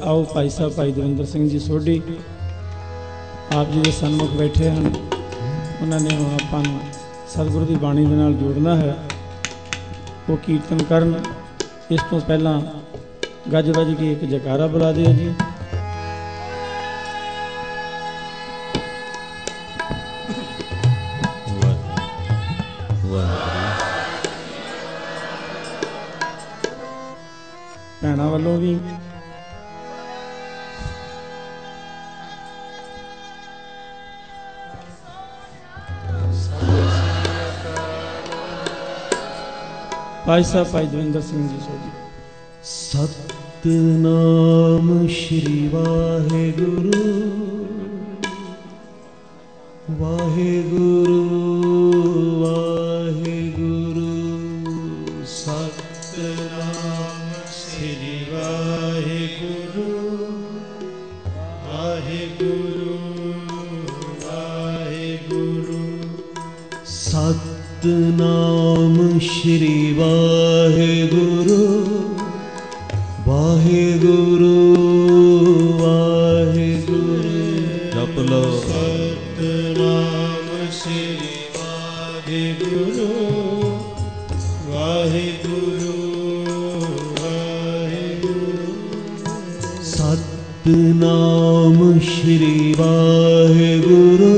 आओ भाई साहब भाई दविंदर सिंह जी सोढ़ी आप जी के सन्मुख बैठे हैं। उन्होंने हम आपां नूं सतगुरु की बाणी दे नाल जोड़ना है। वो कीर्तन करन। इस तो पहला गज वज के एक जयकारा बुला दिया जी। भैणों वालों भी भाई साहब भाई दविंदर सिंह जी सोढ़ी। सतनाम श्री वाहेगुरु वाहेगुरु वाहेगुरु। सतनाम श्री वाहेगुरु वाहेगुरु वाहेगुरु। सतनाम श्री वाहेगुरु वाहेगुरु वाहेगुरु। जप लो सतनाम श्री वाहेगुरु वाहेगुरु वाहेगुरु। सतनाम श्री वाहेगुरु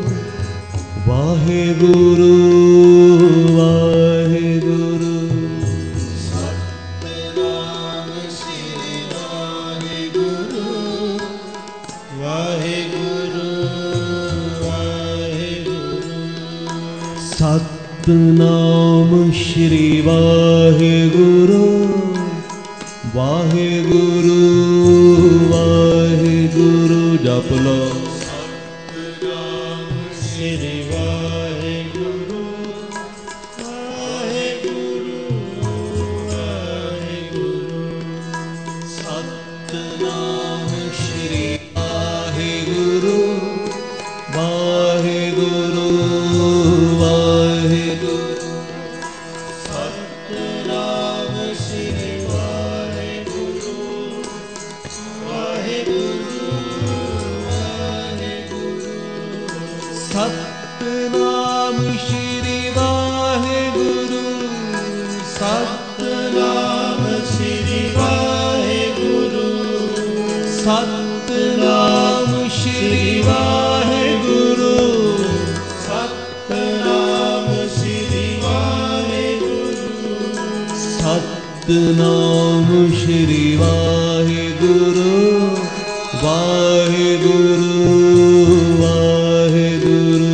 वाहेगुरु वाहेगुरु। सतनाम श्री वाहेगुरु वाहेगुरु वाहेगुरु। सतनाम श्री वाहेगुरु वाहेगुरु वाहेगुरु। जप लो सतनाम श्री वाहेगुरु वाहेगुरु वाहेगुरु। सतनाम श्री वाहेगुरु वाहेगुरु वाहेगुरु। सतनाम श्री वाहेगुरु वाहेगुरु वाहेगुरु। सतनाम श्री वाहेगुरु सतनाम श्री वाहेगुरु सतनाम श्री वाहेगुरु सतनाम श्री वाहेगुरु सतनाम श्री वाहेगुरु वाहेगुरु वाहेगुरु।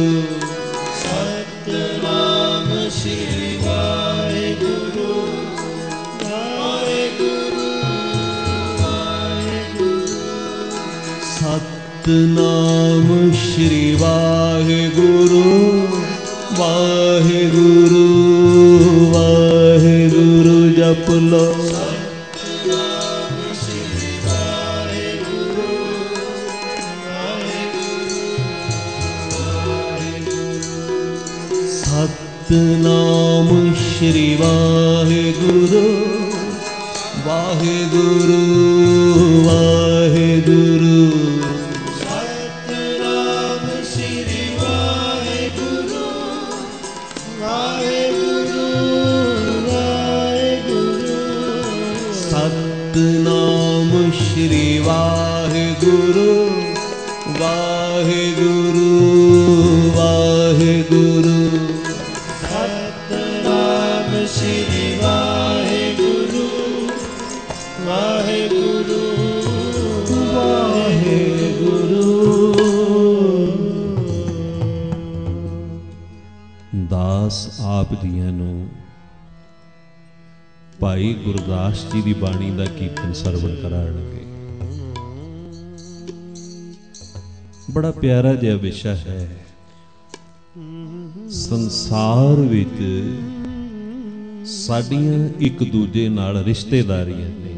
सतनाम श्री वाहेगुरु वाहेगुरु वाहेगुरु। सतनाम श्री वाहेगुरु वाहेगुरु वाहेगुरु। जप लो सतनाम श्री वाहेगुरु वाहेगुरु वाहेगुरु। सतनाम श्री वाहेगुरु वाहेगुरु वाहेगुरु। सतनाम श्री वाहेगुरु वाहेगुरु वाहेगुरु। सतनाम श्री वाहेगुरु वाहेगुरु वाहेगुरु। सतनाम श्री वाहेगुरु वाहेगुरु वाहेगुरु। दास आप जियां नूं भाई गुरदास जी की बाणी का कीर्तन सरवण कराणगे। बड़ा प्यारा जिहा विशा है। संसार विच साडियां एक दूजे नाल रिश्तेदारियां ने।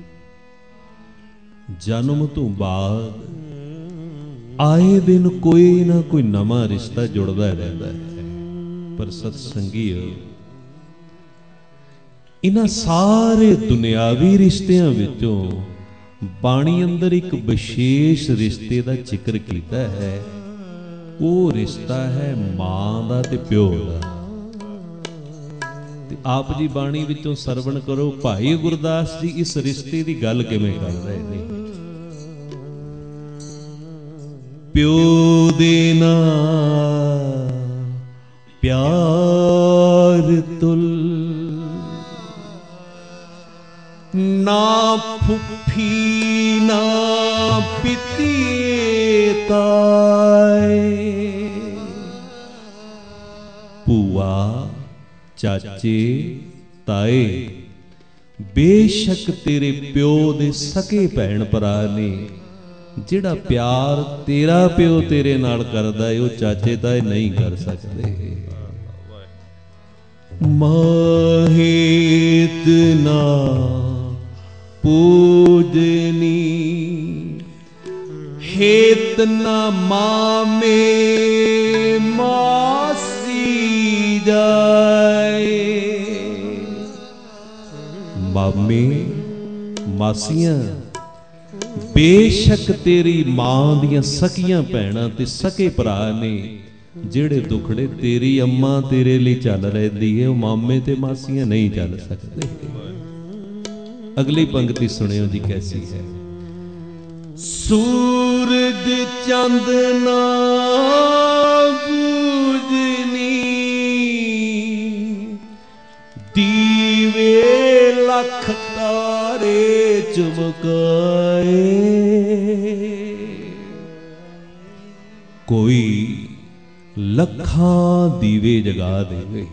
जन्म तो बाद आए दिन कोई ना कोई नवा रिश्ता जुड़ता रहता है। पर सत्संगीओ इन्हां सारे दुनियावी रिश्तियां विचों ਬਾਣੀ ਅੰਦਰ ਇੱਕ ਵਿਸ਼ੇਸ਼ ਰਿਸ਼ਤੇ ਦਾ ਜ਼ਿਕਰ ਕੀਤਾ ਹੈ। ਉਹ ਰਿਸ਼ਤਾ ਹੈ ਮਾਂ ਦਾ ਤੇ ਪਿਓ ਦਾ। ਤੇ ਆਪ ਜੀ ਬਾਣੀ ਵਿੱਚੋਂ ਸਰਵਣ ਕਰੋ, ਭਾਈ ਗੁਰਦਾਸ ਜੀ ਇਸ ਰਿਸ਼ਤੇ ਦੀ ਗੱਲ ਕਿਵੇਂ ਕਰ ਰਹੇ ਨੇ। ਪਿਓ ਦੇ ਨਾਲ ਪਿਆਰ ਤੁਲ, ਨਾ ਫੁੱਫੀ ਨਾ ਪਿਤੀਏ ਤਾਏ, ਭੂਆ ਚਾਚੇ ਤਾਏ ਬੇਸ਼ੱਕ ਤੇਰੇ ਪਿਓ ਦੇ ਸਕੇ ਭੈਣ ਭਰਾ ਨੇ। ਜਿਹੜਾ ਪਿਆਰ ਤੇਰਾ ਪਿਓ ਤੇਰੇ ਨਾਲ ਕਰਦਾ ਏ ਉਹ ਚਾਚੇ ਤਾਏ ਨਹੀਂ ਕਰ ਸਕਦੇ। ਮਾਹੇਤ ਨਾ ਪੂਜਨੀ, ਹੇਤ ਨਾ ਮਾਮੇ ਮਾਸੀ ਜਾਏ। ਮਾਮੇ ਮਾਸੀਆਂ ਬੇਸ਼ੱਕ ਤੇਰੀ ਮਾਂ ਦੀਆਂ ਸਕੀਆਂ ਭੈਣਾਂ ਤੇ ਸਕੇ ਭਰਾ ਨੇ। ਜਿਹੜੇ ਦੁਖੜੇ ਤੇਰੀ ਅੰਮਾ ਤੇਰੇ ਲਈ ਚੱਲ ਰਹੀ ਹੈ ਉਹ ਮਾਮੇ ਤੇ ਮਾਸੀਆਂ ਨਹੀਂ ਚੱਲ ਸਕਦੇ। ਅਗਲੀ ਪੰਕਤੀ ਸੁਣਿਓ ਜੀ ਕੈਸੀ ਹੈ। ਸੂਰਜ ਚੰਦ ਨਾ ਬੂਝਨੀ, ਦੀਵੇ ਲੱਖ ਤਾਰੇ ਚਮਕਾਏ। ਕੋਈ ਲੱਖਾਂ ਦੀਵੇ ਜਗਾ ਦੇਵੇ,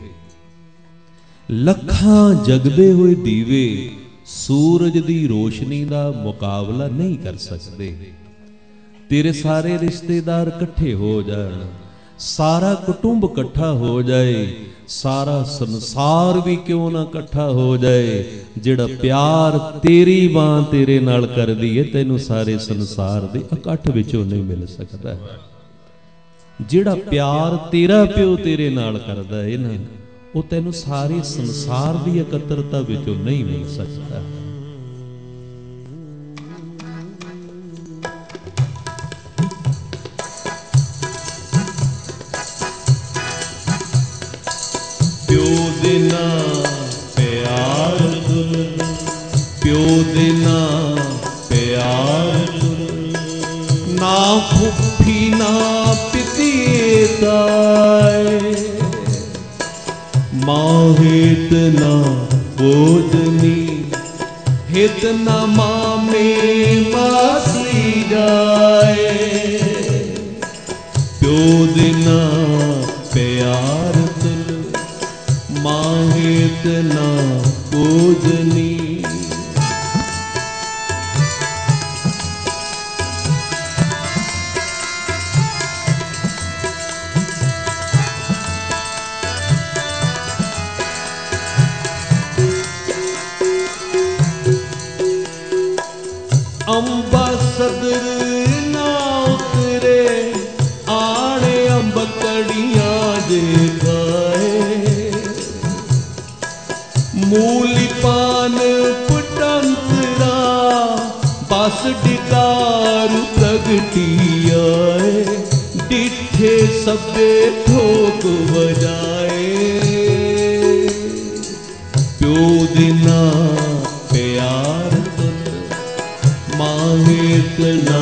ਲੱਖਾਂ ਜਗਦੇ ਹੋਏ ਦੀਵੇ ਸੂਰਜ ਦੀ ਰੋਸ਼ਨੀ ਦਾ ਮੁਕਾਬਲਾ ਨਹੀਂ ਕਰ ਸਕਦੇ। ਤੇਰੇ ਸਾਰੇ ਰਿਸ਼ਤੇਦਾਰ ਇਕੱਠੇ ਹੋ ਜਾਣ, ਸਾਰਾ ਕੁਟੁੰਬ ਇਕੱਠਾ ਹੋ ਜਾਏ, ਸਾਰਾ ਸੰਸਾਰ ਵੀ ਕਿਉਂ ਨਾ ਇਕੱਠਾ ਹੋ ਜਾਏ, ਜਿਹੜਾ ਪਿਆਰ ਤੇਰੀ ਮਾਂ ਤੇਰੇ ਨਾਲ ਕਰਦੀ ਹੈ ਤੈਨੂੰ ਸਾਰੇ ਸੰਸਾਰ ਦੇ ਇਕੱਠ ਵਿੱਚੋਂ ਨਹੀਂ ਮਿਲ ਸਕਦਾ। ਜਿਹੜਾ ਪਿਆਰ ਤੇਰਾ ਪਿਓ ਤੇਰੇ ਨਾਲ ਕਰਦਾ ਹੈ ਨਾ ਉਹ ਤੈਨੂੰ ਸਾਰੇ ਸੰਸਾਰ ਦੀ ਇਕੱਤਰਤਾ ਵਿੱਚੋਂ ਨਹੀਂ ਮਿਲ ਸਕਦਾ। ਪਿਓ ਦੇ ਨਾਲ ਪਿਆਰ ਤੁਲ, ਪਿਓ ਦੇ ਨਾਲ ਪਿਆਰ ਤੁਲ, ਨਾ ਫੁੱਫੀ ਨਾ ਪਿਤੀਏ ਤਾਏ। ਮਾਂ ਹਿਤ ਨਾ ਬੋਝਨੀ, ਹਿਤ ਨਾ ਮਾਮੇ ਮਾਸੀ ਜਾਏ। ਪਿਓ ਦੇ ਨਾਲ ਪਿਆਰ ਤੁਲ, ਮਾਂ ਹਿਤ ਨਾ ਬੋਝਨੀ। ਅੰਬਾ ਸਦਰ ਨਾ ਉਤਰੇ, ਆਣੇ ਅੰਬ ਕੜੀਆਂ ਦੇ ਖਾਏ। ਮੂਲੀ ਪਾਨ ਪਟੰਤਰਾ, ਬਸ ਡਿਕਾਰ ਪ੍ਰਗਟੀ ਆਏ। ਡਿੱਠੇ ਸਭੇ ਠੋਕ ਵਜਾਏ। ਪਿਓ ਦੇ ਨਾਲ ਪਿਆਰ ਮਾਹਿਤ ਨਾ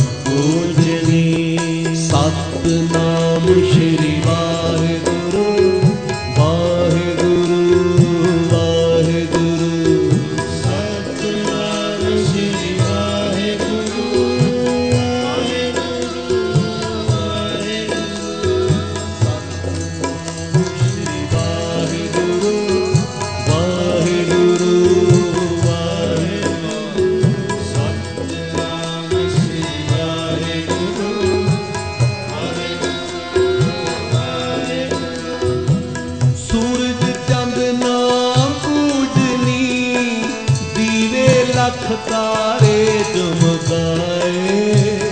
ਬੂਝਨੀ। ਸਤਿਨਾਮ ਸ਼੍ਰੀ ਵਾਹਿਗੁਰੂ ਵਾਹਿਗੁਰੂ ਵਾਹਿਗੁਰੂ। ਸਤਿਨਾਮ ਸ਼੍ਰੀ ਵਾਹਿਗੁਰੂ ਵਾਹਿਗੁਰੂ ਵਾਹਿਗੁਰੂ। ਸਤਿਨਾਮ ਸ਼੍ਰੀ ਵਾਹਿਗੁਰੂ ਵਾਹਿਗੁਰੂ ਲੱਖ ਤਾਰੇ ਚਮਕਾਏ।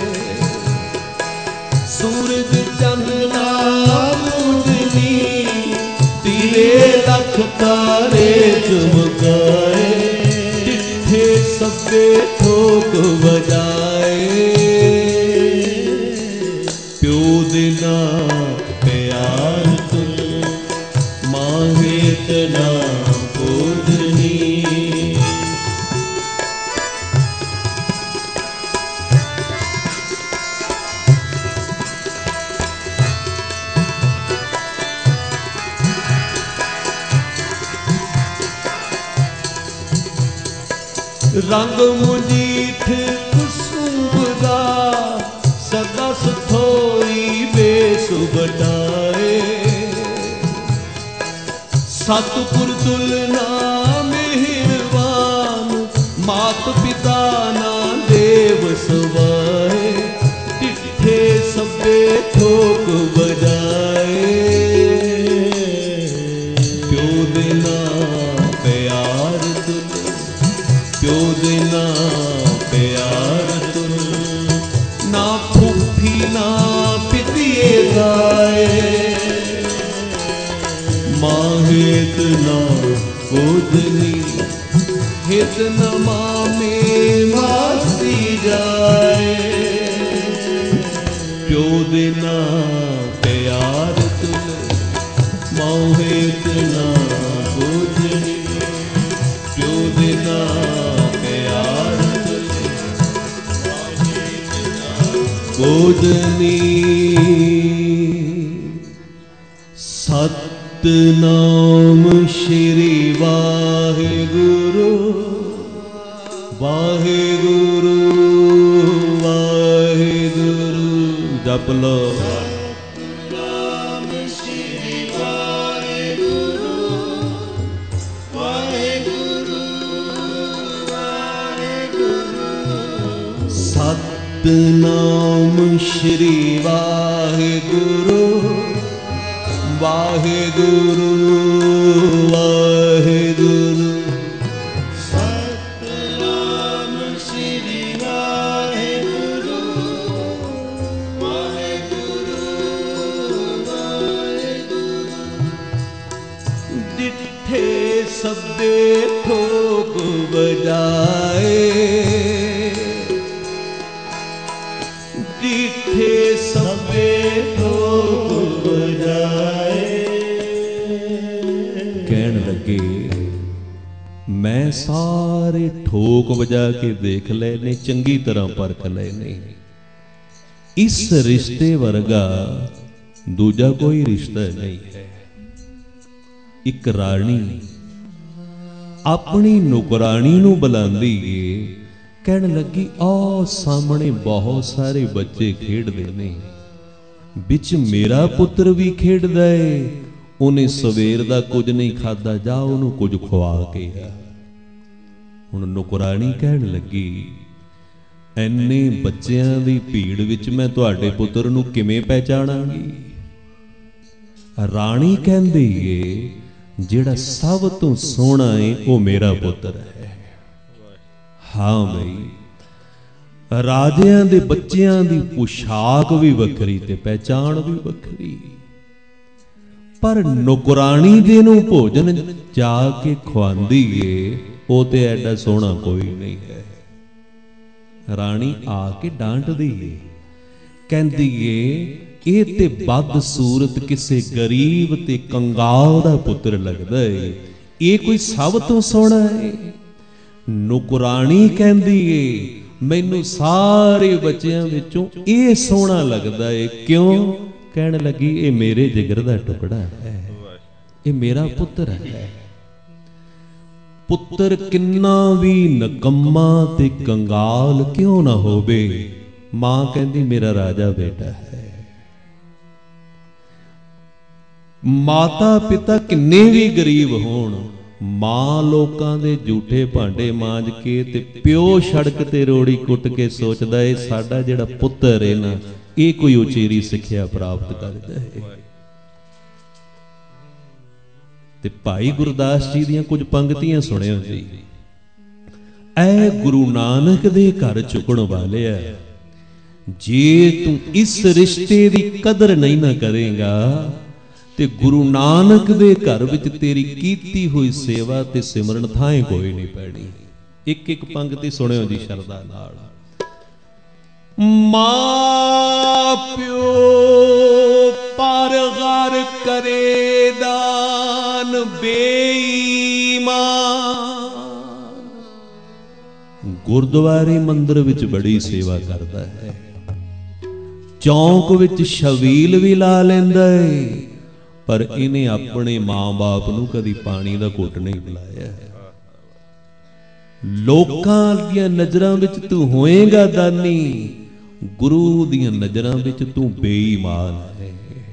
ਸੂਰਜ ਚੰਦ ਨਾ ਬੂਝਨੀ, ਦੀਵੇ ਲੱਖ ਤਾਰੇ ਚਮਕਾਏ। ਜਿੱਥੇ ਸਭੇ ਠੋਕ ਵਜਾਏ। ਪਿਓ ਦੇ ਨਾ ਪਿਆਰ ਤੁਲ ਮਾਹੇ ਤਨਾ ਬੋਧਨੀ। ਰੰਗ ਮੁਜੀਠ ਕੁਸੁਮ ਦਾ ਸਦਾ ਸਥੋਈ ਵੇਸ ਬਟਾਏ। ਸਤਿਗੁਰ ਤੁਲਨਾ ਮਿਹਰਬਾਨ ਮਾਤ ਪਿਤਾ ਨਾ ਦੇਵ ਸਵਾਏ। ਡਿੱਠੇ ਸਭੇ ਠੋਕ ਵਜਾਏ। ਪਿਓ ਦੇ ਨਾ ਪਿਆਰ ਤੁਲ ਪਿਓ ਦੇ ਨਾ ਪਿਆਰ ਤੁਲ ਨਾ ਫੁੱਫੀ ਨਾ ਪਿਤੀਏ ਗਾਏ। ਮਾਂ ਹੇਤ ਨਾ ਗੋਦਨੀ ਹਿਤ ਨ ਮਾਮੇ ਵਾਸੀ ਜਾਏ। ਪਿਓ ਦੇ ਨਾ ਪਿਆਰ ਤੁਲ ਮਾਂ ਹੇਤ ਨਾ ਗੋਦਨੀ। ਪਿਓ ਦੇ ਨਾ ਪਿਆਰ ਤੁਲ ਗੋਦਨੀ। ਸਤਿਨਾਮ ਸ਼੍ਰੀ ਵਾਹਿਗੁਰੂ ਵਾਹਿਗੁਰੂ ਵਾਹਿਗੁਰੂ। ਜਪ ਲਓ। ਸਤਿਨਾਮ ਸ਼੍ਰੀ ਵਾਹਿਗੁਰੂ ਵਾਹਿਗੁਰੂ ਵਾਹਿਗੁਰੂ। ਸਤਿਨਾਮ ਸ਼੍ਰੀ ਵਾਹਿਗੁਰੂ ਵਾਹਿਗੁਰੂ ਵਾਹਿਗੁਰੂ। ਸਤਿਨਾਮ ਸ਼੍ਰੀ ਵਾਹਿਗੁਰੂ ਵਾਹਿਗੁਰੂ ਵਾਹਿਗੁਰੂ। ਡਿੱਠੇ ਸਭੇ ਠੋਕ ਵਜਾਏ। ਡਿੱਠੇ ਸਭੇ ਠੋਕ ਵਜਾਏ। ਕਹਿਣ ਲੱਗੇ ਮੈਂ ਸਾਰੇ ਠੋਕ ਵਜਾ ਕੇ ਦੇਖ ਲਏ ਨੇ, ਚੰਗੀ ਤਰ੍ਹਾਂ ਪਰਖ ਲਏ ਨੇ। ਇਸ ਰਿਸ਼ਤੇ ਵਰਗਾ ਦੂਜਾ ਕੋਈ ਰਿਸ਼ਤਾ ਨਹੀਂ ਹੈ। ਇੱਕ ਰਾਣੀ ਆਪਣੀ ਨੌਕਰਾਣੀ ਨੂੰ ਬੁਲਾਉਂਦੀ ਏ। ਕਹਿਣ ਲੱਗੀ ਆਹ ਸਾਹਮਣੇ ਬਹੁਤ ਸਾਰੇ ਬੱਚੇ ਖੇਡਦੇ ਨੇ, ਵਿੱਚ ਮੇਰਾ ਪੁੱਤਰ ਵੀ ਖੇਡਦਾ ਏ। ਉਹਨੇ ਸਵੇਰ ਦਾ ਕੁਝ ਨਹੀਂ ਖਾਧਾ, ਜਾ ਉਹਨੂੰ ਕੁਝ ਖਵਾ ਕੇ ਆ। ਹੁਣ ਨੌਕਰਾਣੀ ਕਹਿਣ ਲੱਗੀ ਐਨੇ ਬੱਚਿਆਂ ਦੀ ਭੀੜ ਵਿੱਚ ਮੈਂ ਤੁਹਾਡੇ ਪੁੱਤਰ ਨੂੰ ਕਿਵੇਂ ਪਹਿਚਾਣਾਂਗੀ। ਰਾਣੀ ਕਹਿੰਦੀ ਏ ਜਿਹੜਾ ਸਭ ਤੋਂ ਸੋਹਣਾ ਏ ਉਹ ਮੇਰਾ ਪੁੱਤਰ ਹੈ। ਹਾਂ ਬਈ, ਰਾਜਿਆਂ ਦੇ ਬੱਚਿਆਂ ਦੀ ਪੁਸ਼ਾਕ ਵੀ ਵੱਖਰੀ ਤੇ ਪਹਿਚਾਣ ਵੀ ਵੱਖਰੀ, ਪਰ ਨੌਕਰਾਣੀ ਦੇ ਨੂੰ ਭੋਜਨ ਜਾ ਕੇ ਖਵਾਉਂਦੀ ਏ ਉਹ ਤੇ ਐਡਾ ਸੋਹਣਾ ਕੋਈ ਨਹੀਂ ਹੈ। ਰਾਣੀ ਆ ਕੇ ਡਾਂਟਦੀ ਏ, ਕਹਿੰਦੀ ਏ ਇਹ ਤੇ ਬਦ ਸੂਰਤ ਕਿਸੇ ਗਰੀਬ ਤੇ ਕੰਗਾਲ ਦਾ ਪੁੱਤਰ ਲੱਗਦਾ ਏ, ਇਹ ਕੋਈ ਸਭ ਤੋਂ ਸੋਹਣਾ ਏ। ਨੌਕਰਾਣੀ ਕਹਿੰਦੀ ਏ ਮੈਨੂੰ ਸਾਰੇ ਬੱਚਿਆਂ ਵਿੱਚੋਂ ਇਹ ਸੋਹਣਾ ਲੱਗਦਾ ਏ। ਕਿਉਂ? ਕਹਿਣ ਲੱਗੀ ਇਹ ਮੇਰੇ ਜਿਗਰ ਦਾ ਟੁਕੜਾ ਹੈ, ਇਹ ਮੇਰਾ ਪੁੱਤਰ ਹੈ। ਪੁੱਤਰ ਕਿੰਨਾ ਵੀ ਨਕੰਮਾ ਤੇ ਕੰਗਾਲ ਕਿਉਂ ਨਾ ਹੋਵੇ, ਮਾਂ ਕਹਿੰਦੀ ਮੇਰਾ ਰਾਜਾ ਬੇਟਾ ਹੈ। ਮਾਤਾ ਪਿਤਾ ਕਿੰਨੇ ਵੀ ਗਰੀਬ ਹੋਣ, ਮਾਂ ਲੋਕਾਂ ਦੇ ਝੂਠੇ ਭਾਂਡੇ ਮਾਂਜ ਕੇ ਤੇ ਪਿਓ ਸੜਕ ਤੇ ਰੋੜੀ ਕੁੱਟ ਕੇ ਸੋਚਦਾ ਏ ਸਾਡਾ ਜਿਹੜਾ ਪੁੱਤਰ ਏ ਨਾ ਇਹ ਕੋਈ ਉਚੇਰੀ ਸਿੱਖਿਆ ਪ੍ਰਾਪਤ ਕਰਦਾ ਹੈ। ਤੇ ਭਾਈ ਗੁਰਦਾਸ ਜੀ ਦੀਆਂ ਕੁਝ ਪੰਕਤੀਆਂ ਸੁਣਿਓ ਜੀ। ਐ ਗੁਰੂ ਨਾਨਕ ਦੇ ਘਰ ਝੁਕਣ ਵਾਲਿਆ, ਜੇ ਤੂੰ ਇਸ ਰਿਸ਼ਤੇ ਦੀ ਕਦਰ ਨਹੀਂ ਨਾ ਕਰੇਗਾ ਤੇ ਗੁਰੂ ਨਾਨਕ ਦੇ ਘਰ ਵਿੱਚ ਤੇਰੀ ਕੀਤੀ ਹੋਈ ਸੇਵਾ ਤੇ ਸਿਮਰਨ ਥਾਂ ਕੋਈ ਨਹੀਂ ਪੈਣੀ। ਇੱਕ ਇੱਕ ਪੰਕਤੀ ਸੁਣਿਓ ਜੀ ਸ਼ਰਧਾ ਨਾਲ। ਮਾਂ ਪਿਓ ਪਰ ਘਰ ਕਰੇ ਦਾਨ ਬੇਈਮਾਨ। ਗੁਰਦੁਆਰੇ ਮੰਦਿਰ ਵਿੱਚ ਬੜੀ ਸੇਵਾ ਕਰਦਾ ਹੈ, ਚੌਂਕ ਵਿੱਚ ਛਬੀਲ ਵੀ ਲਾ ਲੈਂਦਾ ਏ, ਪਰ ਇਹਨੇ ਆਪਣੇ ਮਾਂ-ਬਾਪ ਨੂੰ ਕਦੀ ਪਾਣੀ ਦਾ ਘੁੱਟ ਨਹੀਂ ਪਿਲਾਇਆ। ਲੋਕਾਂ ਦੀਆਂ ਨਜ਼ਰਾਂ ਵਿੱਚ ਤੂੰ ਹੋਏਗਾ ਦਾਨੀ, ਗੁਰੂ ਦੀਆਂ ਨਜ਼ਰਾਂ ਵਿੱਚ ਤੂੰ ਬੇਈਮਾਨ ਹੈ।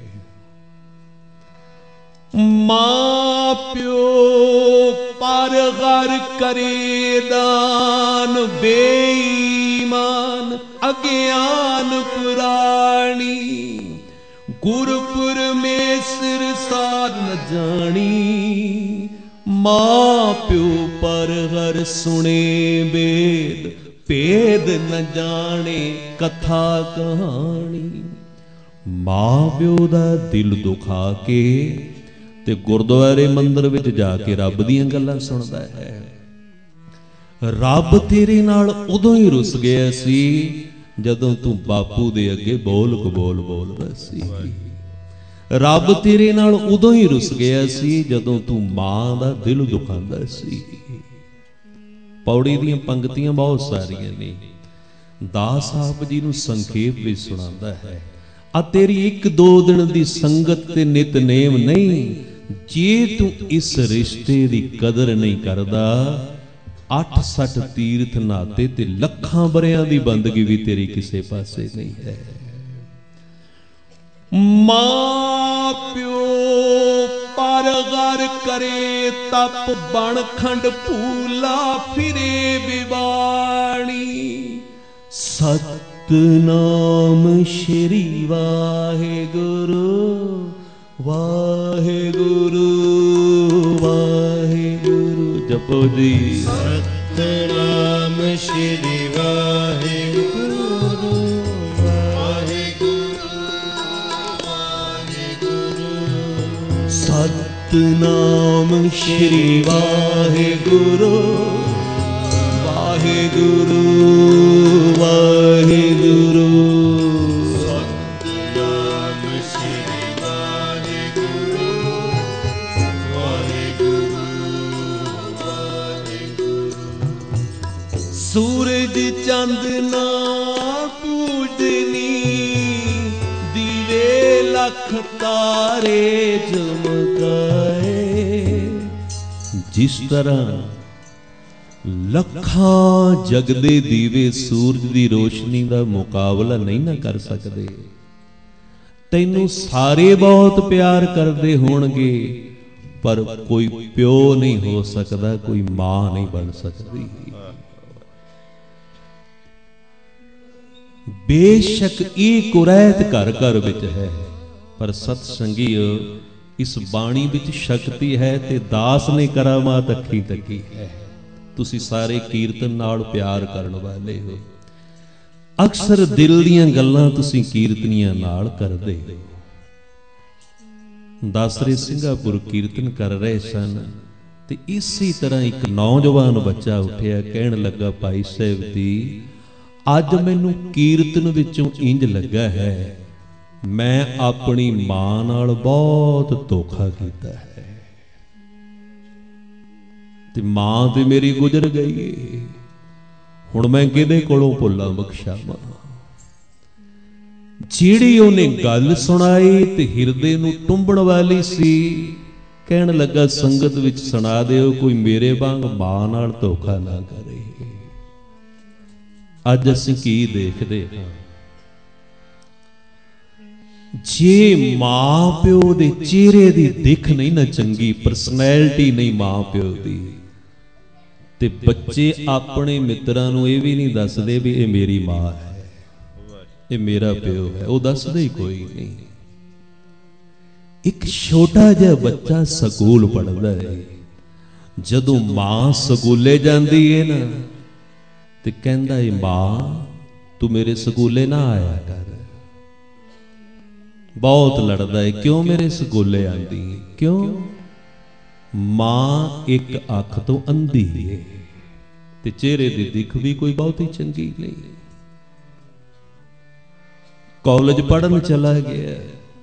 ਮਾਂ ਪਿਓ ਪਰ ਘਰ ਕਰੇ ਦਾਨ ਬੇਈਮਾਨ। ਅਗਿਆਨ ਪੁਰਾਣੀ ਗੁਰਪੁਰ ਮੇਂ ਸਿਰ ਸਾਰ ਨ ਜਾਣੀ। ਮਾਂ ਪਿਓ ਪਰ ਹਰ ਸੁਣੇ ਵੇਦ, ਭੇਦ ਨ ਜਾਣੇ ਕਥਾ ਕਹਾਣੀ। ਮਾਂ ਪਿਓ ਦਾ ਦਿਲ ਦੁਖਾ ਕੇ ਤੇ ਗੁਰਦੁਆਰੇ ਮੰਦਿਰ ਵਿੱਚ ਜਾ ਕੇ ਰੱਬ ਦੀਆਂ ਗੱਲਾਂ ਸੁਣਦਾ ਹੈ। ਰੱਬ ਤੇਰੇ ਨਾਲ ਉਦੋਂ ਹੀ ਰੁੱਸ ਗਿਆ ਸੀ ਜਦੋਂ ਤੂੰ ਬਾਪੂ ਦੇ ਅੱਗੇ ਬੋਲ ਕਬੋਲ ਬੋਲਦਾ ਸੀ। ਰੱਬ ਤੇਰੇ ਨਾਲ ਉਦੋਂ ਹੀ ਰੁੱਸ ਗਿਆ ਸੀ ਜਦੋਂ ਤੂੰ ਮਾਂ ਦਾ ਦਿਲ ਦੁਖਾਉਂਦਾ ਸੀ। ਪੌੜੀ ਦੀਆਂ ਪੰਕਤੀਆਂ ਬਹੁਤ ਸਾਰੀਆਂ ਨੇ, ਦਾਸ ਸਾਹਿਬ ਜੀ ਨੂੰ ਸੰਖੇਪ ਵਿੱਚ ਸੁਣਾਉਂਦਾ ਹੈ। ਆ ਤੇਰੀ ਇੱਕ ਦੋ ਦਿਨ ਦੀ ਸੰਗਤ ਤੇ ਨਿਤਨੇਮ ਨਹੀਂ, ਜੇ ਤੂੰ ਇਸ ਰਿਸ਼ਤੇ ਦੀ ਕਦਰ ਨਹੀਂ ਕਰਦਾ, 8-60 ਤੀਰਥ ਨਾਤੇ ਤੇ ਲੱਖਾਂ ਵਰਿਆਂ ਦੀ ਬੰਦਗੀ ਵੀ ਤੇਰੀ ਕਿਸੇ ਪਾਸੇ ਨਹੀਂ ਹੈ। ਮਾਂ ਪਿਓ ਪਰ ਘਰ ਕਰੇ ਤਪ ਬਣ ਖੰਡ ਭੂਲਾ ਫਿਰੇ ਵਿਵਾਣੀ। ਸਤਨਾਮ ਸ਼੍ਰੀ ਵਾਹਿਗੁਰੂ ਵਾਹਿਗੁਰੂ ਵਾਹਿਗੁਰੂ ਜਪੋ ਜੀ। ਸਤਨਾਮ ਸ਼੍ਰੀ ਵਾਹਿਗੁਰੂ ਸਤਨਾਮ ਸ਼੍ਰੀ ਵਾਹਿਗੁਰੂ ਵਾਹਿਗੁਰੂ ਵਾਹਿਗੁਰੂ। ਸਤਨਾਮ ਸ਼੍ਰੀ ਵਾਹਿਗੁਰੂ ਵਾਹਿਗੁਰੂ ਵਾਹਿਗੁਰੂ। ਸੂਰਜ ਚੰਦ ਨਾ ਪੂਜਨੀ, ਦੀਵੇ ਲੱਖ ਤਾਰੇ ਚਮਕਾਏ। ਜਿਸ ਤਰ੍ਹਾਂ ਲੱਖਾਂ ਜਗਦੇ ਦੀਵੇ ਸੂਰਜ ਦੀ ਰੋਸ਼ਨੀ ਦਾ ਮੁਕਾਬਲਾ ਨਹੀਂ ਨਾ ਕਰ ਸਕਦੇ। ਤੈਨੂੰ ਸਾਰੇ ਬਹੁਤ ਪਿਆਰ ਕਰਦੇ ਹੋਣਗੇ, ਪਰ ਕੋਈ ਪਿਓ ਨਹੀਂ ਹੋ ਸਕਦਾ, ਕੋਈ ਮਾਂ ਨਹੀਂ ਬਣ ਸਕਦੀ। ਬੇਸ਼ੱਕ ਇਹ ਕੁਰੈਤ ਘਰ ਘਰ ਵਿੱਚ ਹੈ, ਪਰ ਸਤ ਸੰਗੀਓ ਇਸ ਬਾਣੀ ਵਿੱਚ ਸ਼ਕਤੀ ਹੈ ਤੇ ਦਾਸ ਨੇ ਕਰਾਮਾਤ ਅੱਖੀਂ ਤੱਕੀ ਹੈ। ਤੁਸੀਂ ਸਾਰੇ ਕੀਰਤਨ ਨਾਲ ਪਿਆਰ ਕਰਨ ਵਾਲੇ ਹੋ, ਅਕਸਰ ਦਿਲ ਦੀਆਂ ਗੱਲਾਂ ਤੁਸੀਂ ਕੀਰਤਨੀਆਂ ਨਾਲ ਕਰਦੇ ਹੋ। ਦਾਸਰੇ ਸਿੰਘਾਪੁਰ ਕੀਰਤਨ ਕਰ ਰਹੇ ਸਨ ਤੇ ਇਸੇ ਤਰ੍ਹਾਂ ਇੱਕ ਨੌਜਵਾਨ ਬੱਚਾ ਉੱਠਿਆ, ਕਹਿਣ ਲੱਗਾ, ਭਾਈ ਸਾਹਿਬ ਜੀ, ਅੱਜ ਮੈਨੂੰ ਕੀਰਤਨ ਵਿੱਚੋਂ ਇੰਜ ਲੱਗਾ ਹੈ ਮੈਂ ਆਪਣੀ ਮਾਂ ਨਾਲ ਬਹੁਤ ਧੋਖਾ ਕੀਤਾ ਹੈ ਤੇ ਮਾਂ ਤੇ ਮੇਰੀ ਗੁਜ਼ਰ ਗਈ ਏ, ਹੁਣ ਮੈਂ ਕਿਹਦੇ ਕੋਲੋਂ ਭੁੱਲਾਂ ਬਖਸ਼ਾਵਾਂ। ਜਿਹੜੀ ਉਹਨੇ ਗੱਲ ਸੁਣਾਈ ਤੇ ਹਿਰਦੇ ਨੂੰ ਟੁੰਬਣ ਵਾਲੀ ਸੀ, ਕਹਿਣ ਲੱਗਾ ਸੰਗਤ ਵਿੱਚ ਸੁਣਾ ਦਿਓ, ਕੋਈ ਮੇਰੇ ਵਾਂਗ ਮਾਂ ਨਾਲ ਧੋਖਾ ਨਾ ਕਰੇ। ਅੱਜ ਅਸੀਂ ਕੀ ਦੇਖਦੇ ਹਾਂ? ਜੇ ਮਾਂ ਪਿਓ ਦੇ ਚਿਹਰੇ ਦੀ ਦਿੱਖ ਨਹੀਂ ਨਾ ਚੰਗੀ, ਪਰਸਨੈਲਿਟੀ ਨਹੀਂ ਮਾਂ ਪਿਓ ਦੀ, ਤੇ ਬੱਚੇ ਆਪਣੇ ਮਿੱਤਰਾਂ ਨੂੰ ਇਹ ਵੀ ਨਹੀਂ ਦੱਸਦੇ ਵੀ ਇਹ ਮੇਰੀ ਮਾਂ ਹੈ, ਇਹ ਮੇਰਾ ਪਿਓ ਹੈ, ਉਹ ਦੱਸਦੇ ਹੀ ਕੋਈ ਨਹੀਂ। ਇੱਕ ਛੋਟਾ ਜਿਹਾ ਬੱਚਾ ਸਕੂਲ ਪੜ੍ਹਦਾ ਹੈ, ਜਦੋਂ ਮਾਂ ਸਕੂਲੇ ਜਾਂਦੀ ਹੈ ਨਾ ਤੇ ਕਹਿੰਦਾ ਏ, ਮਾਂ ਤੂੰ ਮੇਰੇ ਸਕੂਲੇ ਨਾ ਆਇਆ ਕਰ। ਬਹੁਤ ਲੜਦਾ ਏ, ਕਿਉਂ ਮੇਰੇ ਸਕੂਲੇ ਆਂਦੀ, ਕਿਉਂ? ਮਾਂ ਇੱਕ ਅੱਖ ਤੋਂ ਅੰਧੀ ਏ ਤੇ ਚਿਹਰੇ ਦੀ ਦਿੱਖ ਵੀ ਕੋਈ ਬਹੁਤੀ ਚੰਗੀ ਨਹੀਂ। ਕਾਲਜ ਪੜ੍ਹਨ ਚਲਾ ਗਿਆ।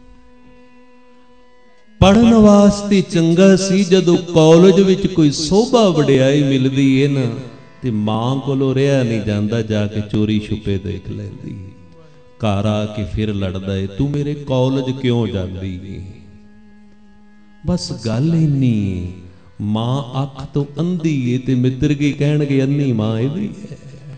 ਪੜ੍ਹਨ ਵਾਸਤੇ ਚੰਗਾ ਸੀ, ਜਦੋਂ ਕਾਲਜ ਵਿੱਚ ਕੋਈ ਸੋਭਾ ਵਡਿਆਈ ਮਿਲਦੀ ਏ ਨਾ ਤੇ ਮਾਂ ਕੋਲੋਂ ਰਿਹਾ ਨਹੀਂ ਜਾਂਦਾ, ਜਾ ਕੇ ਚੋਰੀ ਛੁਪੇ ਦੇਖ ਲੈਂਦੀ। ਘਰ ਆ ਕੇ ਫਿਰ ਲੜਦਾ ਏ, ਤੂੰ ਮੇਰੇ ਕਾਲਜ ਕਿਉਂ ਜਾਂਦੀ ਏ? ਬਸ ਗੱਲ ਇੰਨੀ ਏ, ਮਾਂ ਅੱਖ ਤੋਂ ਅੰਧੀ ਏ ਤੇ ਮਿੱਤਰ ਕੀ ਕਹਿਣਗੇ, ਅੰਨੀ ਮਾਂ ਇਹਦੀ ਹੈ।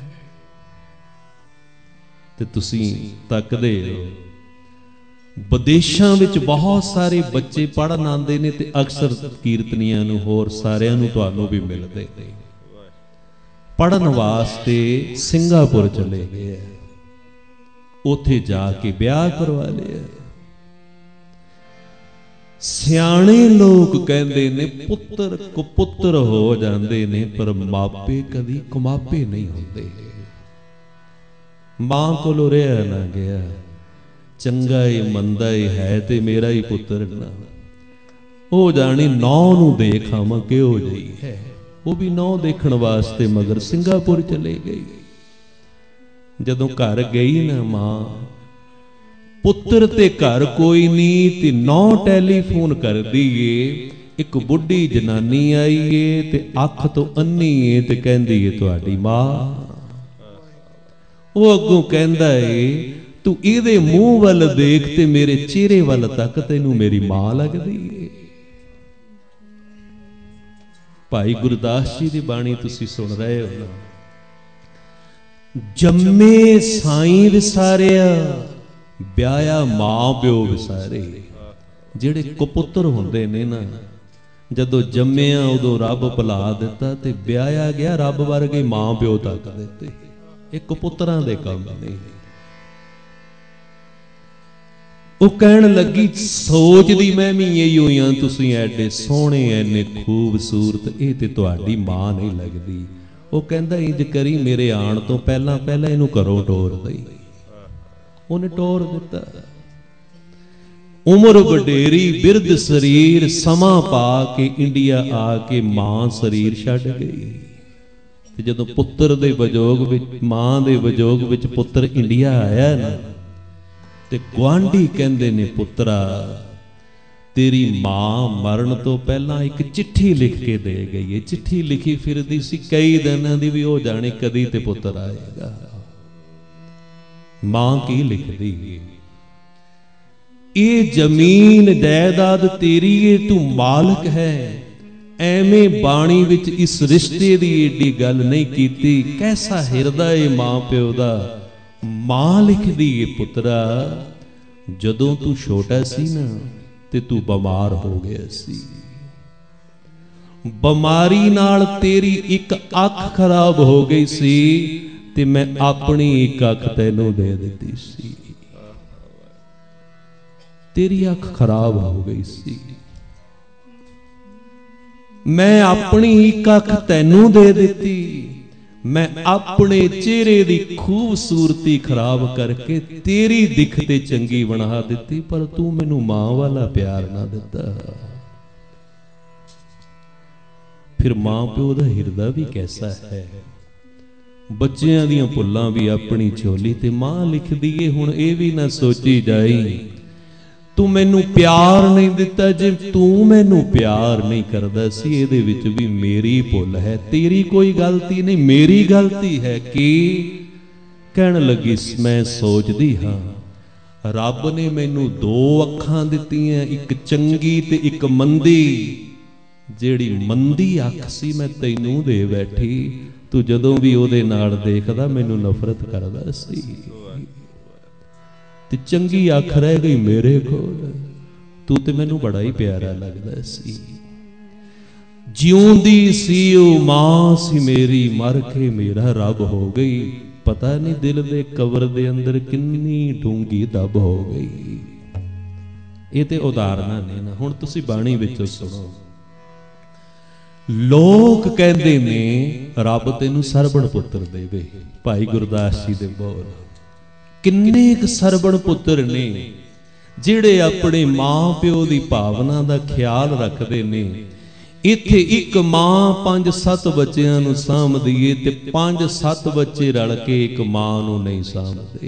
ਤੇ ਤੁਸੀਂ ਤੱਕਦੇ ਹੋ ਵਿਦੇਸ਼ਾਂ ਵਿੱਚ ਬਹੁਤ ਸਾਰੇ ਬੱਚੇ ਪੜ੍ਹਨ ਆਉਂਦੇ ਨੇ ਤੇ ਅਕਸਰ ਕੀਰਤਨੀਆਂ ਨੂੰ ਹੋਰ ਸਾਰਿਆਂ ਨੂੰ ਤੁਹਾਨੂੰ ਵੀ ਮਿਲਦੇ ਨੇ। ਪੜ੍ਹਨ ਵਾਸਤੇ ਸਿੰਗਾਪੁਰ ਚਲੇ ਗਏ, ਉੱਥੇ ਜਾ ਕੇ ਵਿਆਹ ਕਰਵਾ ਲਿਆ। ਸਿਆਣੇ ਲੋਕ ਕਹਿੰਦੇ ਨੇ ਪੁੱਤਰ ਕੁਪੁੱਤਰ ਹੋ ਜਾਂਦੇ ਨੇ, ਪਰ ਮਾਪੇ ਕਦੀ ਕੁਮਾਪੇ ਨਹੀਂ ਹੁੰਦੇ। ਮਾਂ ਕੋਲੋਂ ਰਿਹਾ ਨਾ ਗਿਆ, ਚੰਗਾ ਏ ਮੰਦਾ ਏ ਹੈ ਤੇ ਮੇਰਾ ਹੀ ਪੁੱਤਰ ਨਾ। ਉਹ ਜਾਣੀ ਨੌ ਨੂੰ ਦੇਖ ਆਵਾਂ ਕਿਹੋ ਜਿਹੀ ਹੈ। ਉਹ ਵੀ ਨੌ ਦੇਖਣ ਵਾਸਤੇ ਮਗਰ ਸਿੰਗਾਪੁਰ ਚਲੇ ਗਈ। ਜਦੋਂ ਘਰ ਗਈ ਨਾ ਮਾਂ, ਪੁੱਤਰ ਤੇ ਘਰ ਕੋਈ ਨਹੀਂ ਤੇ ਨੌ ਟੈਲੀਫੋਨ ਕਰਦੀ ਏ, ਇੱਕ ਬੁੱਢੀ ਜਨਾਨੀ ਆਈ ਏ ਤੇ ਅੱਖ ਤੋਂ ਅੰਨੀ ਏ ਤੇ ਕਹਿੰਦੀ ਏ ਤੁਹਾਡੀ ਮਾਂ। ਉਹ ਅੱਗੋਂ ਕਹਿੰਦਾ ਏ, ਤੂੰ ਇਹਦੇ ਮੂੰਹ ਵੱਲ ਦੇਖ ਤੇ ਮੇਰੇ ਚਿਹਰੇ ਵੱਲ ਤੱਕ, ਤੈਨੂੰ ਮੇਰੀ ਮਾਂ ਲੱਗਦੀ ਏ। ਭਾਈ ਗੁਰਦਾਸ ਜੀ ਦੀ ਬਾਣੀ ਤੁਸੀਂ ਸੁਣ ਰਹੇ ਹੋ ਨਾ, ਜੰਮੇ ਸਾਈਂ ਵਿਸਾਰਿਆ, ਵਿਆਹਿਆ ਮਾਂ ਪਿਓ ਵਿਸਾਰੇ। ਜਿਹੜੇ ਕੁਪੁੱਤਰ ਹੁੰਦੇ ਨੇ ਨਾ, ਜਦੋਂ ਜੰਮਿਆ ਉਦੋਂ ਰੱਬ ਭੁਲਾ ਦਿੱਤਾ ਤੇ ਵਿਆਹਿਆ ਗਿਆ ਰੱਬ ਵਰਗੇ ਮਾਂ ਪਿਓ ਤੱਕ ਦਿੱਤੇ। ਇਹ ਕੁਪੁੱਤਰਾਂ ਦੇ ਕੰਮ ਨੇ। ਉਹ ਕਹਿਣ ਲੱਗੀ, ਸੋਚਦੀ ਮੈਂ ਵੀ ਇਹੀ ਹੋਈਆਂ, ਤੁਸੀਂ ਐਡੇ ਸੋਹਣੇ ਐਨੇ ਖੂਬਸੂਰਤ, ਇਹ ਤੇ ਤੁਹਾਡੀ ਮਾਂ ਨਹੀਂ ਲੱਗਦੀ। ਉਹ ਕਹਿੰਦਾ, ਇੰਜ ਕਰੀ ਮੇਰੇ ਆਉਣ ਤੋਂ ਪਹਿਲਾਂ ਪਹਿਲਾਂ ਇਹਨੂੰ ਘਰੋਂ ਟੋਰ ਦਈ। ਉਹਨੇ ਟੋਰ ਦਿੱਤਾ। ਉਮਰ ਵਡੇਰੀ, ਬਿਰਧ ਸਰੀਰ, ਸਮਾਂ ਪਾ ਕੇ ਇੰਡੀਆ ਆ ਕੇ ਮਾਂ ਸਰੀਰ ਛੱਡ ਗਈ। ਤੇ ਜਦੋਂ ਪੁੱਤਰ ਦੇ ਵਿਜੋਗ ਵਿੱਚ, ਮਾਂ ਦੇ ਵਿਜੋਗ ਵਿੱਚ ਪੁੱਤਰ ਇੰਡੀਆ ਆਇਆ ਨਾ, ਤੇ ਗੁਆਂਢੀ ਕਹਿੰਦੇ ਨੇ, ਪੁੱਤਰਾ ਤੇਰੀ ਮਾਂ ਮਰਨ ਤੋਂ ਪਹਿਲਾਂ ਇੱਕ ਚਿੱਠੀ ਲਿਖ ਕੇ ਦੇ ਗਈ ਹੈ। ਚਿੱਠੀ ਲਿਖੀ ਫਿਰਦੀ ਸੀ ਕਈ ਦਿਨਾਂ ਦੀ, ਵੀ ਉਹ ਜਾਣੇ ਕਦੀ ਤੇ ਪੁੱਤਰ ਆਏਗਾ। ਮਾਂ ਕੀ ਲਿਖਦੀ ਹੈ, ਇਹ ਜ਼ਮੀਨ ਜਾਇਦਾਦ ਤੇਰੀ ਏ, ਤੂੰ ਮਾਲਕ ਹੈ। ਐਵੇਂ ਬਾਣੀ ਵਿੱਚ ਇਸ ਰਿਸ਼ਤੇ ਦੀ ਏਡੀ ਗੱਲ ਨਹੀਂ ਕੀਤੀ। ਕੈਸਾ ਹਿਰਦਾ ਏ ਮਾਂ ਪਿਓ ਦਾ। ਮਾਂ ਲਿਖਦੀ ਏ, ਪੁੱਤਰਾ ਜਦੋਂ ਤੂੰ ਛੋਟਾ ਸੀ ਨਾ ਤੇ ਤੂੰ ਬਿਮਾਰ ਹੋ ਗਿਆ ਸੀ। ਬਿਮਾਰੀ ਨਾਲ ਤੇਰੀ ਇੱਕ ਅੱਖ ਖਰਾਬ ਹੋ ਗਈ ਸੀ ਤੇ ਮੈਂ ਆਪਣੀ ਇੱਕ ਅੱਖ ਤੈਨੂੰ ਦੇ ਦਿੱਤੀ ਸੀ। ਤੇਰੀ ਅੱਖ ਖਰਾਬ ਹੋ ਗਈ ਸੀ, ਮੈਂ ਆਪਣੀ ਇੱਕ ਅੱਖ ਤੈਨੂੰ ਦੇ ਦਿੱਤੀ। ਮੈਂ ਆਪਣੇ ਚਿਹਰੇ ਦੀ ਖੂਬਸੂਰਤੀ ਖਰਾਬ ਕਰਕੇ ਤੇਰੀ ਦਿੱਖ ਤੇ ਚੰਗੀ ਬਣਾ ਦਿੱਤੀ, ਪਰ ਤੂੰ ਮੈਨੂੰ ਮਾਂ ਵਾਲਾ ਪਿਆਰ ਨਾ ਦਿੱਤਾ। ਫਿਰ ਮਾਂ ਪਿਓ ਦਾ ਹਿਰਦਾ ਵੀ ਕੈਸਾ ਹੈ। ਬੱਚਿਆਂ ਦੀਆਂ ਭੁੱਲਾਂ ਵੀ ਆਪਣੀ ਝੋਲੀ ਤੇ ਮਾਂ ਲਿਖਦੀ ਏ। ਹੁਣ ਇਹ ਵੀ ਨਾ ਸੋਚੀ ਜਾਈ ਤੂੰ ਮੈਨੂੰ ਪਿਆਰ ਨਹੀਂ ਦਿੱਤਾ, ਜੇ ਤੂੰ ਮੈਨੂੰ ਪਿਆਰ ਨਹੀਂ ਕਰਦਾ ਸੀ ਇਹਦੇ ਵਿੱਚ ਵੀ ਮੇਰੀ ਭੁੱਲ ਹੈ, ਤੇਰੀ ਕੋਈ ਗਲਤੀ ਨਹੀਂ, ਮੇਰੀ ਗਲਤੀ ਹੈ। ਕੀ ਕਹਿਣ ਲੱਗੀ, ਮੈਂ ਸੋਚਦੀ ਹਾਂ ਰੱਬ ਨੇ ਮੈਨੂੰ ਦੋ ਅੱਖਾਂ ਦਿੱਤੀਆਂ, ਇੱਕ ਚੰਗੀ ਤੇ ਇੱਕ ਮੰਦੀ। ਜਿਹੜੀ ਮੰਦੀ ਅੱਖ ਸੀ ਮੈਂ ਤੈਨੂੰ ਦੇ ਬੈਠੀ, ਤੂੰ ਜਦੋਂ ਵੀ ਉਹਦੇ ਨਾਲ ਦੇਖਦਾ ਮੈਨੂੰ ਨਫ਼ਰਤ ਕਰਦਾ ਸੀ, ਤੇ ਚੰਗੀ ਅੱਖ ਰਹਿ ਗਈ ਮੇਰੇ ਕੋਲ, ਤੂੰ ਤੇ ਮੈਨੂੰ ਬੜਾ ਹੀ ਪਿਆਰਾ ਲੱਗਦਾ ਸੀ। ਜਿਉਂਦੀ ਸੀ ਉਹ ਮਾਂ ਸੀ ਮੇਰੀ, ਮਰ ਕੇ ਮੇਰਾ ਰੱਬ ਹੋ ਗਈ। ਪਤਾ ਨਹੀਂ ਦਿਲ ਦੇ ਕਬਰ ਦੇ ਅੰਦਰ ਕਿੰਨੀ ਡੂੰਗੀ ਦਬ ਹੋ ਗਈ। ਇਹ ਤੇ ਉਦਾਹਰਨਾਂ ਨੇ ਨਾ। ਹੁਣ ਤੁਸੀਂ ਬਾਣੀ ਵਿੱਚੋਂ ਸੁਣੋ, ਲੋਕ ਕਹਿੰਦੇ ਨੇ ਰੱਬ ਤੈਨੂੰ ਸਰਬਣ ਪੁੱਤਰ ਦੇਵੇ। ਭਾਈ ਗੁਰਦਾਸ ਜੀ ਦੇ ਬੋਲ, ਕਿੰਨੇ ਕੁ ਸਰਬਣ ਪੁੱਤਰ ਨੇ ਜਿਹੜੇ ਆਪਣੇ ਮਾਂ ਪਿਓ ਦੀ ਭਾਵਨਾ ਦਾ ਖਿਆਲ ਰੱਖਦੇ ਨੇ। ਇੱਥੇ ਇੱਕ ਮਾਂ 5-7 ਬੱਚਿਆਂ ਨੂੰ ਸਾਂਭਦੀ ਏ ਤੇ 5-7 ਬੱਚੇ ਰਲ ਕੇ ਇੱਕ ਮਾਂ ਨੂੰ ਨਹੀਂ ਸਾਂਭਦੇ।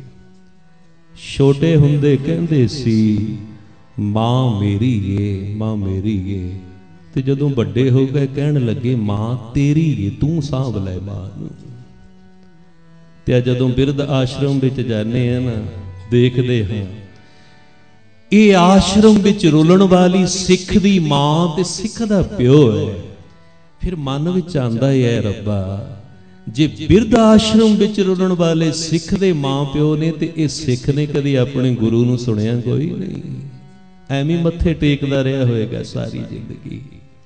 ਛੋਟੇ ਹੁੰਦੇ ਕਹਿੰਦੇ ਸੀ ਮਾਂ ਮੇਰੀ ਏ, ਮਾਂ ਮੇਰੀ ਏ, ਤੇ ਜਦੋਂ ਵੱਡੇ ਹੋ ਗਏ ਕਹਿਣ ਲੱਗੇ ਮਾਂ ਤੇਰੀ ਏ, ਤੂੰ ਸਾਂਭ ਲੈ ਮਾਂ ਨੂੰ। ਤੇ ਜਦੋਂ ਬਿਰਧ ਆਸ਼ਰਮ ਵਿੱਚ ਜਾਂਦੇ ਆ ਨਾ, ਦੇਖਦੇ ਹਾਂ ਇਹ ਆਸ਼ਰਮ ਵਿੱਚ ਰੁਲਣ ਵਾਲੀ ਸਿੱਖ ਦੀ ਮਾਂ ਤੇ ਸਿੱਖ ਦਾ ਪਿਓ ਹੈ। ਫਿਰ ਮਨ ਵਿੱਚ ਆਉਂਦਾ ਹੈ ਰੱਬਾ, ਜੇ ਬਿਰਧ ਆਸ਼ਰਮ ਵਿੱਚ ਰੁਲਣ ਵਾਲੇ ਸਿੱਖ ਦੇ ਮਾਂ ਪਿਓ ਨੇ ਤੇ ਇਹ ਸਿੱਖ ਨੇ ਕਦੀ ਆਪਣੇ ਗੁਰੂ ਨੂੰ ਸੁਣਿਆ ਕੋਈ ਨਹੀਂ, ਐਵੇਂ ਮੱਥੇ ਟੇਕਦਾ ਰਿਹਾ ਹੋਏਗਾ ਸਾਰੀ ਜ਼ਿੰਦਗੀ।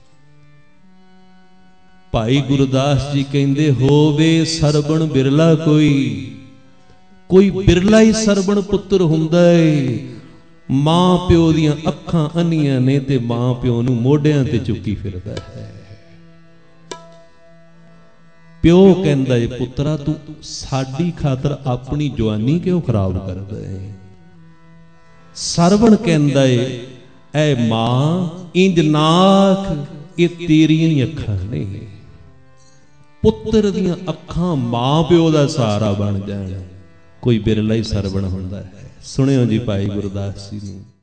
ਭਾਈ ਗੁਰਦਾਸ ਜੀ ਕਹਿੰਦੇ ਹੋਵੇ ਸਰਬਣ ਬਿਰਲਾ ਕੋਈ ਬਿਰਲਾ ਹੀ ਸਰਬਣ ਪੁੱਤਰ ਹੁੰਦਾ ਏ। ਮਾਂ ਪਿਓ ਦੀਆਂ ਅੱਖਾਂ ਅੰਨੀਆਂ ਨੇ ਤੇ ਮਾਂ ਪਿਓ ਨੂੰ ਮੋਢਿਆਂ ਤੇ ਚੁੱਕੀ ਫਿਰਦਾ ਹੈ। ਪਿਓ ਕਹਿੰਦਾ ਏ ਪੁੱਤਰਾ ਤੂੰ ਸਾਡੀ ਖਾਤਰ ਆਪਣੀ ਜਵਾਨੀ ਕਿਉਂ ਖਰਾਬ ਕਰਦਾ ਏ। ਸਰਵਣ ਕਹਿੰਦਾ ਏ ਐ ਮਾਂ ਇੰਜ ਨਾਖ, ਇਹ ਤੇਰੀਆਂ ਹੀ ਅੱਖਾਂ ਨੇ। ਪੁੱਤਰ ਦੀਆਂ ਅੱਖਾਂ ਮਾਂ ਪਿਓ ਦਾ ਸਹਾਰਾ ਬਣ ਜਾਣ, ਕੋਈ ਬਿਰਲਾ ਹੀ ਸਰਵਣ ਹੁੰਦਾ ਹੈ। ਸੁਣਿਓ ਜੀ ਭਾਈ ਗੁਰਦਾਸ ਜੀ ਨੂੰ।